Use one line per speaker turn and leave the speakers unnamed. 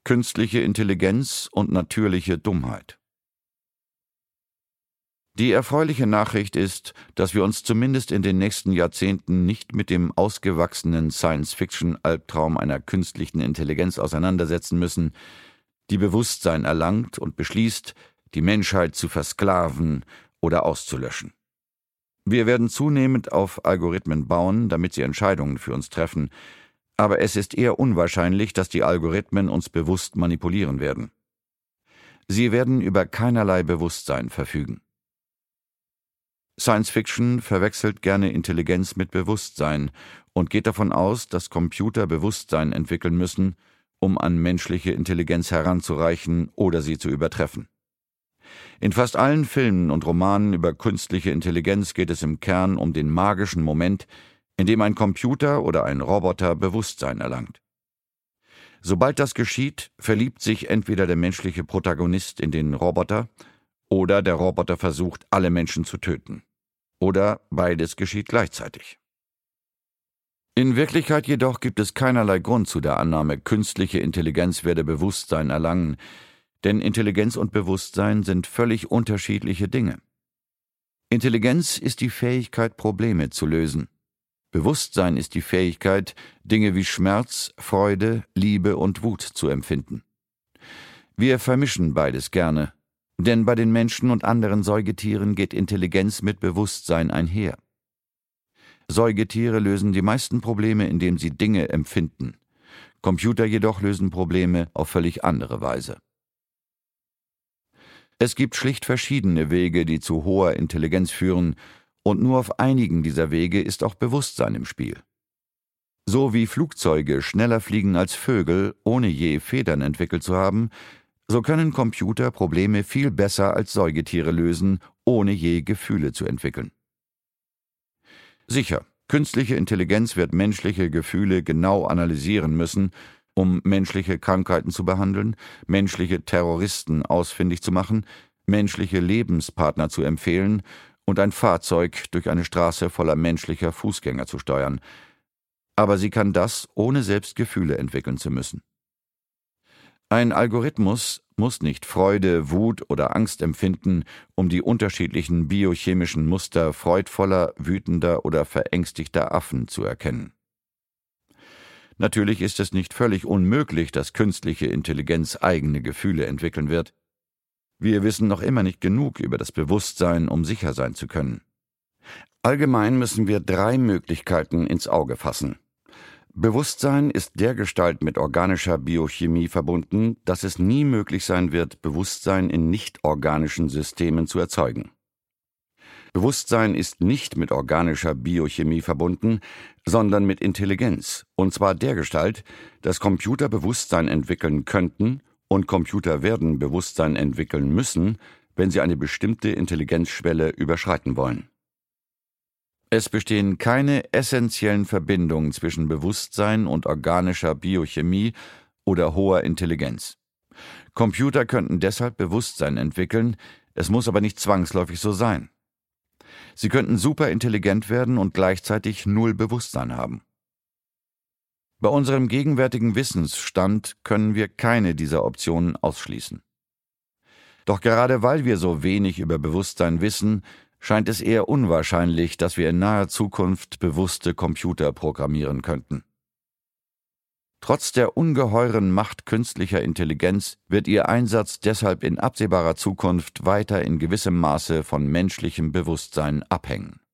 Künstliche Intelligenz und natürliche Dummheit. Die erfreuliche Nachricht ist, dass wir uns zumindest in den nächsten Jahrzehnten nicht mit dem ausgewachsenen Science-Fiction-Albtraum einer künstlichen Intelligenz auseinandersetzen müssen, die Bewusstsein erlangt und beschließt, die Menschheit zu versklaven oder auszulöschen. Wir werden zunehmend auf Algorithmen bauen, damit sie Entscheidungen für uns treffen, aber es ist eher unwahrscheinlich, dass die Algorithmen uns bewusst manipulieren werden. Sie werden über keinerlei Bewusstsein verfügen. Science Fiction verwechselt gerne Intelligenz mit Bewusstsein und geht davon aus, dass Computer Bewusstsein entwickeln müssen, um an menschliche Intelligenz heranzureichen oder sie zu übertreffen. In fast allen Filmen und Romanen über künstliche Intelligenz geht es im Kern um den magischen Moment, in dem ein Computer oder ein Roboter Bewusstsein erlangt. Sobald das geschieht, verliebt sich entweder der menschliche Protagonist in den Roboter oder der Roboter versucht, alle Menschen zu töten. Oder beides geschieht gleichzeitig. In Wirklichkeit jedoch gibt es keinerlei Grund zu der Annahme, künstliche Intelligenz werde Bewusstsein erlangen, denn Intelligenz und Bewusstsein sind völlig unterschiedliche Dinge. Intelligenz ist die Fähigkeit, Probleme zu lösen. Bewusstsein ist die Fähigkeit, Dinge wie Schmerz, Freude, Liebe und Wut zu empfinden. Wir vermischen beides gerne, denn bei den Menschen und anderen Säugetieren geht Intelligenz mit Bewusstsein einher. Säugetiere lösen die meisten Probleme, indem sie Dinge empfinden. Computer jedoch lösen Probleme auf völlig andere Weise. Es gibt schlicht verschiedene Wege, die zu hoher Intelligenz führen, und nur auf einigen dieser Wege ist auch Bewusstsein im Spiel. So wie Flugzeuge schneller fliegen als Vögel, ohne je Federn entwickelt zu haben, so können Computer Probleme viel besser als Säugetiere lösen, ohne je Gefühle zu entwickeln. Sicher, künstliche Intelligenz wird menschliche Gefühle genau analysieren müssen, um menschliche Krankheiten zu behandeln, menschliche Terroristen ausfindig zu machen, menschliche Lebenspartner zu empfehlen und ein Fahrzeug durch eine Straße voller menschlicher Fußgänger zu steuern. Aber sie kann das, ohne selbst Gefühle entwickeln zu müssen. Ein Algorithmus muss nicht Freude, Wut oder Angst empfinden, um die unterschiedlichen biochemischen Muster freudvoller, wütender oder verängstigter Affen zu erkennen. Natürlich ist es nicht völlig unmöglich, dass künstliche Intelligenz eigene Gefühle entwickeln wird. Wir wissen noch immer nicht genug über das Bewusstsein, um sicher sein zu können. Allgemein müssen wir 3 Möglichkeiten ins Auge fassen. Bewusstsein ist dergestalt mit organischer Biochemie verbunden, dass es nie möglich sein wird, Bewusstsein in nicht-organischen Systemen zu erzeugen. Bewusstsein ist nicht mit organischer Biochemie verbunden, sondern mit Intelligenz, und zwar dergestalt, dass Computer Bewusstsein entwickeln könnten, und Computer werden Bewusstsein entwickeln müssen, wenn sie eine bestimmte Intelligenzschwelle überschreiten wollen. Es bestehen keine essentiellen Verbindungen zwischen Bewusstsein und organischer Biochemie oder hoher Intelligenz. Computer könnten deshalb Bewusstsein entwickeln, es muss aber nicht zwangsläufig so sein. Sie könnten superintelligent werden und gleichzeitig null Bewusstsein haben. Bei unserem gegenwärtigen Wissensstand können wir keine dieser Optionen ausschließen. Doch gerade weil wir so wenig über Bewusstsein wissen, scheint es eher unwahrscheinlich, dass wir in naher Zukunft bewusste Computer programmieren könnten. Trotz der ungeheuren Macht künstlicher Intelligenz wird ihr Einsatz deshalb in absehbarer Zukunft weiter in gewissem Maße von menschlichem Bewusstsein abhängen.